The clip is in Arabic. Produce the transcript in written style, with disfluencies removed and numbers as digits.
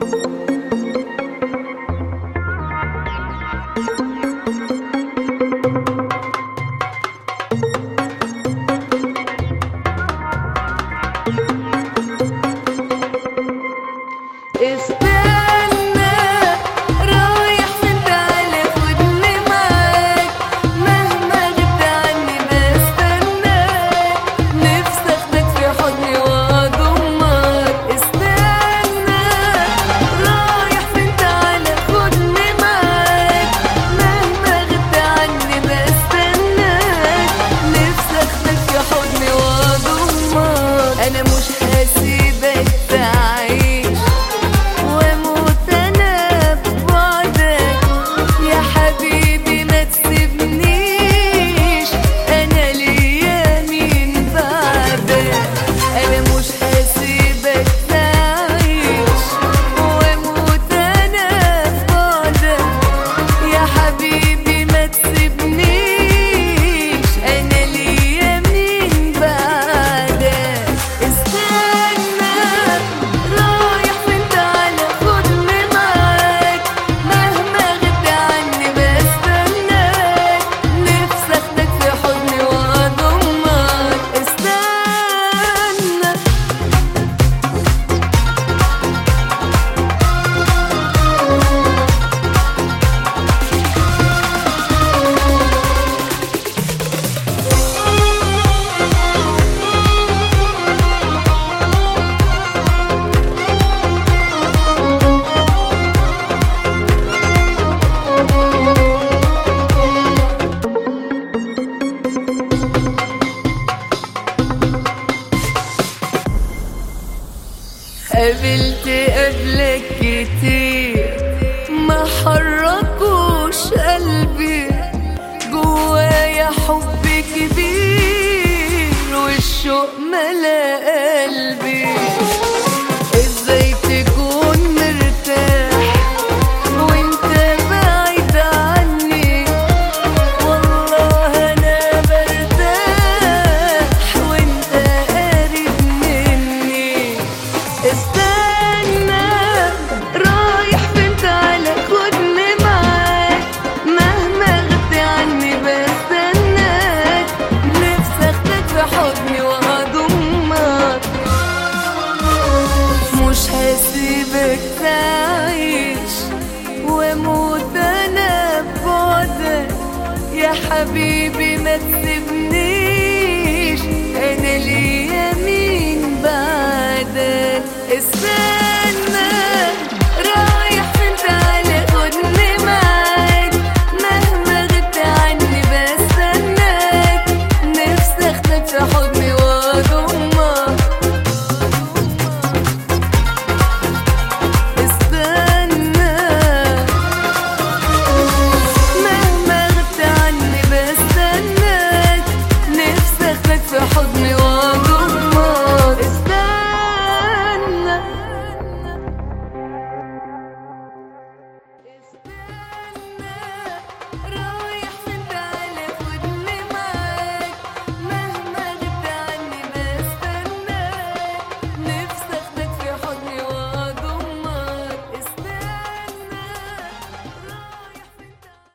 قابلت قبلك كتير ما حركوش قلبي، جوايا حب كبير والشوق ملا قلبي. ازاي تكون مرتاح وانت بعيد عني؟ والله انا برتاح وانت قريب مني. استنى رايح فين؟ تعالى خدني معاك، مهما غبت عني بستناك. نفسي اخدك في حضني واضمك، مش هسيبك تعيش واموت انا ببعدك. يا حبيبي ما تسيبنيش، انا ليا مين بعدك؟